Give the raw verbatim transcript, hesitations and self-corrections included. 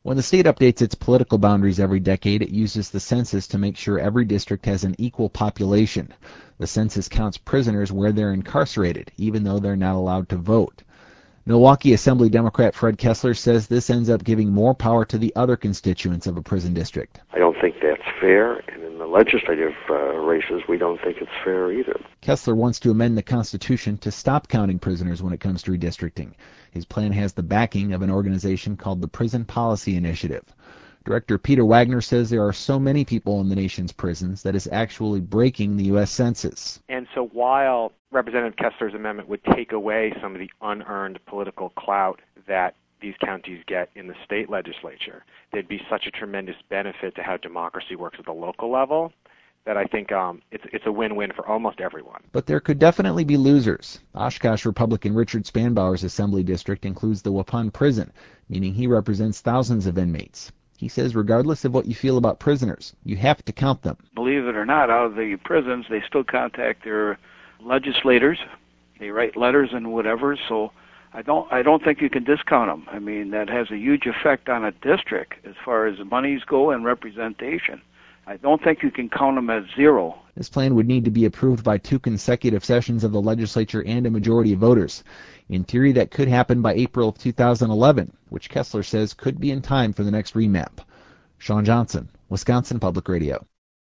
When the state updates its political boundaries every decade, it uses the census to make sure every district has an equal population. The census counts prisoners where they're incarcerated, even though they're not allowed to vote. Milwaukee Assembly Democrat Fred Kessler says this ends up giving more power to the other constituents of a prison district. I don't think that's fair, and in the legislative uh, races, we don't think it's fair either. Kessler wants to amend the Constitution to stop counting prisoners when it comes to redistricting. His plan has the backing of an organization called the Prison Policy Initiative. Director Peter Wagner says there are so many people in the nation's prisons that it's actually breaking the U S Census. And so while Representative Kessler's amendment would take away some of the unearned political clout that these counties get in the state legislature, there'd be such a tremendous benefit to how democracy works at the local level that I think um, it's, it's a win-win for almost everyone. But there could definitely be losers. Oshkosh Republican Richard Spanbauer's assembly district includes the Waupun Prison, meaning he represents thousands of inmates. He says regardless of what you feel about prisoners, you have to count them. Believe it or not, out of the prisons, they still contact their legislators. They write letters and whatever, so I don't I don't think you can discount them. I mean, that has a huge effect on a district as far as monies go and representation. I don't think you can count them as zero. This plan would need to be approved by two consecutive sessions of the legislature and a majority of voters. In theory, that could happen by April of two thousand eleven, which Kessler says could be in time for the next remap. Sean Johnson, Wisconsin Public Radio.